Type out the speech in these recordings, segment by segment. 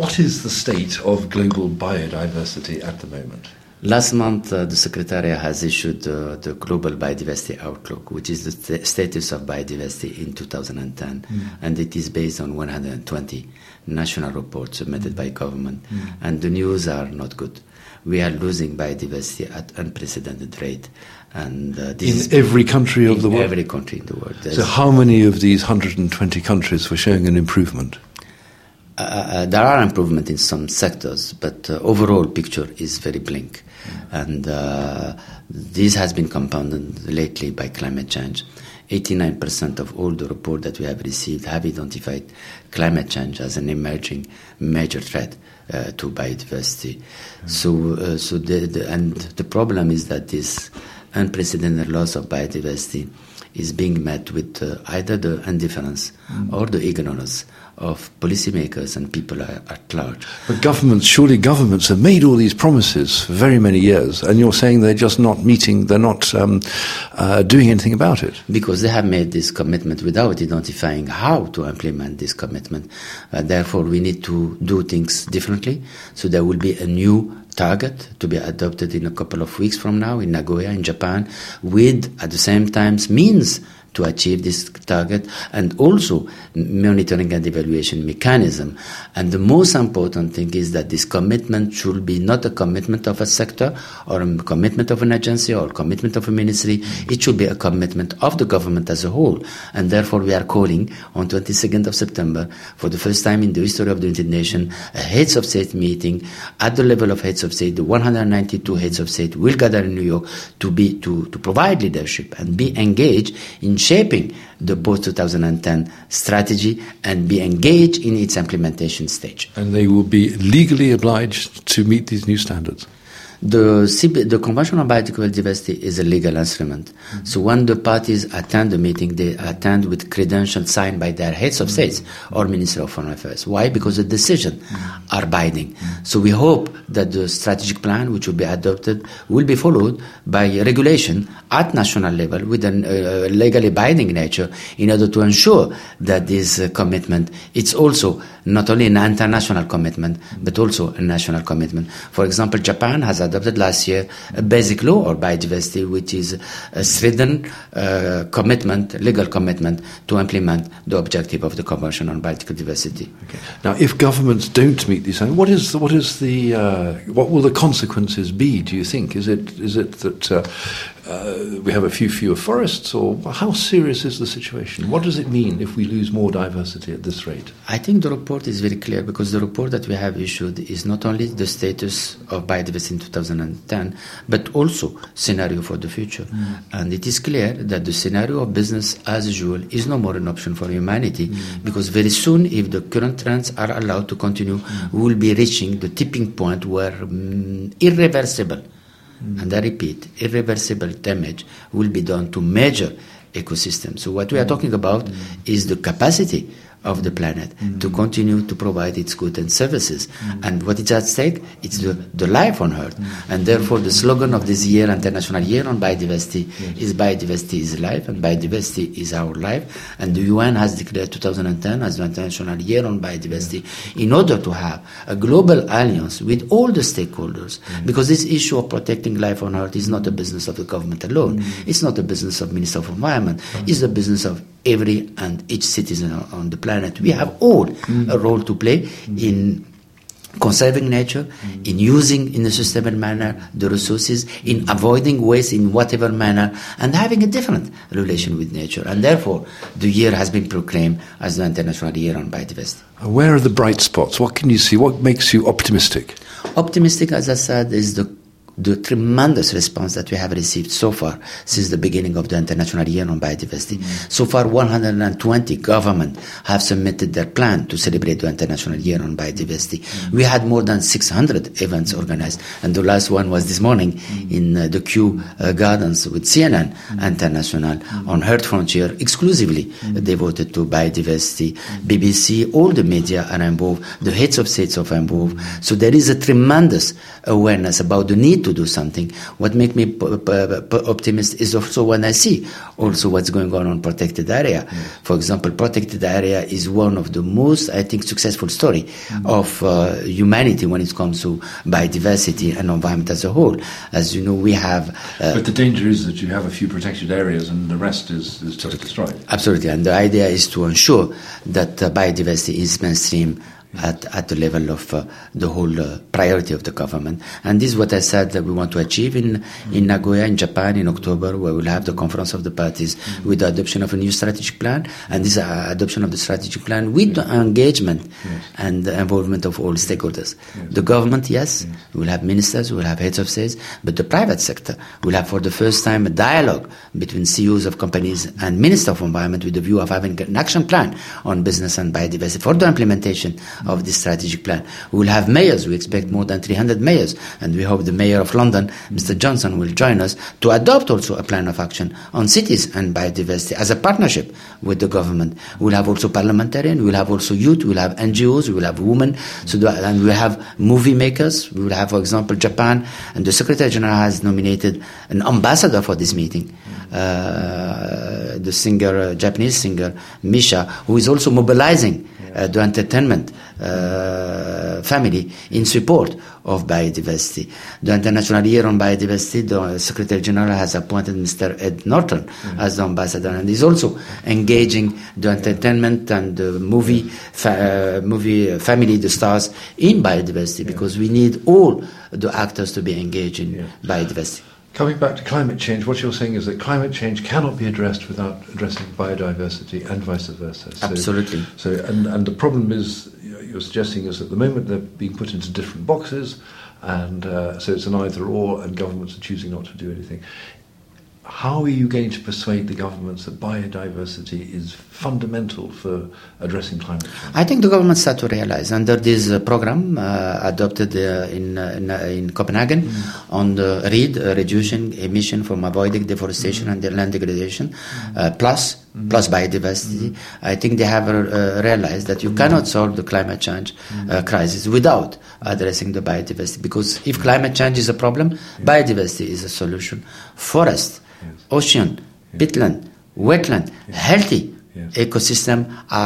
what is the state of global biodiversity at the moment? Last month, the Secretariat has issued the Global Biodiversity Outlook, which is the status of biodiversity in 2010, and it is based on 120 national reports submitted by government, and the news are not good. We are losing biodiversity at unprecedented rate. And in every country of the world? Every country in the world. So how many of these 120 countries were showing an improvement? There are improvements in some sectors, but overall picture is very bleak. And this has been compounded lately by climate change. 89% of all the reports that we have received have identified climate change as an emerging major threat to biodiversity. And the problem is that this unprecedented loss of biodiversity is being met with either the indifference or the ignorance of policymakers and people at large. But surely governments have made all these promises for very many years, and you're saying they're just not meeting, they're not doing anything about it. Because they have made this commitment without identifying how to implement this commitment. Therefore, we need to do things differently. So there will be a new target to be adopted in a couple of weeks from now in Nagoya, in Japan, with, at the same time, means to achieve this target, and also monitoring and evaluation mechanism. And the most important thing is that this commitment should be not a commitment of a sector or a commitment of an agency or a commitment of a ministry. It should be a commitment of the government as a whole. And therefore we are calling on 22nd of September, for the first time in the history of the United Nations, a heads of state meeting at the level of heads of state. The 192 heads of state will gather in New York to provide leadership and be engaged in shaping the post-2010 strategy and be engaged in its implementation stage. And they will be legally obliged to meet these new standards? The Convention on Biodiversity is a legal instrument. So when the parties attend the meeting, they attend with credentials signed by their heads of states or Minister of Foreign Affairs. Why? Because the decisions are binding. So we hope that the strategic plan which will be adopted will be followed by regulation at national level with a legally binding nature in order to ensure that this commitment, it's also not only an international commitment, but also a national commitment. For example, Japan has adopted last year a basic law on biodiversity, which is a strident legal commitment to implement the objective of the Convention on Biodiversity. Okay. Now, if governments don't meet these, what will the consequences be? Do you think? Is it that we have a few fewer forests, or how serious is the situation? What does it mean if we lose more diversity at this rate? I think the report is very clear, because the report that we have issued is not only the status of biodiversity in 2010, but also scenario for the future. And it is clear that the scenario of business as usual is no more an option for humanity, because very soon, if the current trends are allowed to continue, we will be reaching the tipping point where irreversible, and I repeat, irreversible damage will be done to major ecosystems. So what we are talking about is the capacity of the planet to continue to provide its goods and services. And what is at stake? It's the life on Earth. And therefore the slogan of this year, International Year on Biodiversity, is biodiversity is life, and biodiversity is our life. And the UN has declared 2010 as the International Year on Biodiversity in order to have a global alliance with all the stakeholders. Because this issue of protecting life on Earth is not a business of the government alone. It's not a business of Minister of Environment. It's the business of every and each citizen on the planet. We have all a role to play in conserving nature, in using in a sustainable manner the resources, in avoiding waste in whatever manner, and having a different relation with nature. And therefore, the year has been proclaimed as the International Year on Biodiversity. Where are the bright spots? What can you see? What makes you optimistic? Optimistic, as I said, is the tremendous response that we have received so far since the beginning of the International Year on Biodiversity. So far, 120 governments have submitted their plan to celebrate the International Year on Biodiversity. We had more than 600 events organized, and the last one was this morning in the Kew Gardens with CNN International on Earth Frontier, exclusively devoted to biodiversity. BBC, all the media are involved, the heads of states are involved. So there is a tremendous awareness about the need to do something. What makes me optimist is also when I see also what's going on protected area. For example, protected area is one of the most, I think, successful story of humanity when it comes to biodiversity and environment as a whole. As you know, we have... but the danger is that you have a few protected areas and the rest is just destroyed. Absolutely, and the idea is to ensure that biodiversity is mainstream at the level of the whole priority of the government. And this is what I said that we want to achieve in Nagoya, in Japan, in October, where we'll have the Conference of the Parties with the adoption of a new strategic plan. And this adoption of the strategic plan with the engagement and the involvement of all stakeholders. The government, yes, we'll have ministers, we'll have heads of states, but the private sector will have for the first time a dialogue between CEOs of companies and Minister of Environment with the view of having an action plan on business and biodiversity for the implementation of this strategic plan. We will have mayors. We expect more than 300 mayors, and we hope the Mayor of London, Mr. Johnson, will join us to adopt also a plan of action on cities and biodiversity as a partnership with the government. We will have also parliamentarians, we will have also youth, we will have NGOs, we will have women, and we will have movie makers. We will have, for example, Japan, and the Secretary General has nominated an ambassador for this meeting. The singer, Japanese singer Misha, who is also mobilizing the entertainment family in support of biodiversity. The International Year on Biodiversity, the Secretary General has appointed Mr. Ed Norton as the ambassador, and is also engaging the entertainment and the movie family, the stars, in biodiversity, because we need all the actors to be engaged in biodiversity. Coming back to climate change, what you're saying is that climate change cannot be addressed without addressing biodiversity and vice versa. Absolutely. And the problem is, you're suggesting, is at the moment they're being put into different boxes, and so it's an either-or, and governments are choosing not to do anything. How are you going to persuade the governments that biodiversity is fundamental for addressing climate change? I think the government start to realize under this program adopted in Copenhagen on the reducing emission from avoiding deforestation and land degradation, plus biodiversity. I think they have realized that you cannot solve the climate change crisis without addressing the biodiversity, because if climate change is a problem, biodiversity is a solution. Forest, ocean, peatland, wetland, healthy ecosystem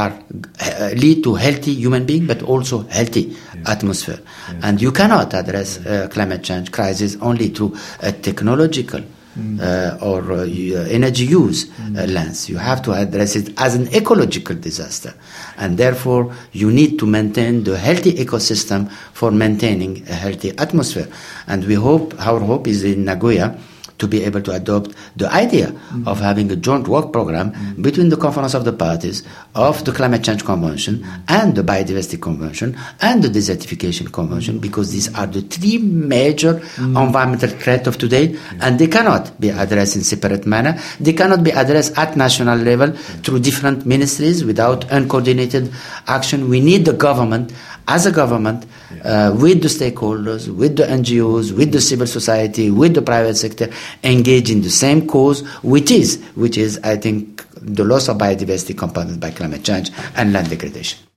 lead to healthy human being, but also healthy atmosphere. And you cannot address climate change crisis only through a technological or energy use lens. You have to address it as an ecological disaster, and therefore you need to maintain the healthy ecosystem for maintaining a healthy atmosphere. And our hope is in Nagoya to be able to adopt the idea of having a joint work program between the Conference of the Parties of the Climate Change Convention and the Biodiversity Convention and the Desertification Convention, because these are the three major environmental threats of today, and they cannot be addressed in separate manner. They cannot be addressed at national level through different ministries without uncoordinated action. We need the government, as a government, with the stakeholders, with the NGOs, with the civil society, with the private sector, engage in the same cause, which is, I think, the loss of biodiversity compounded by climate change and land degradation.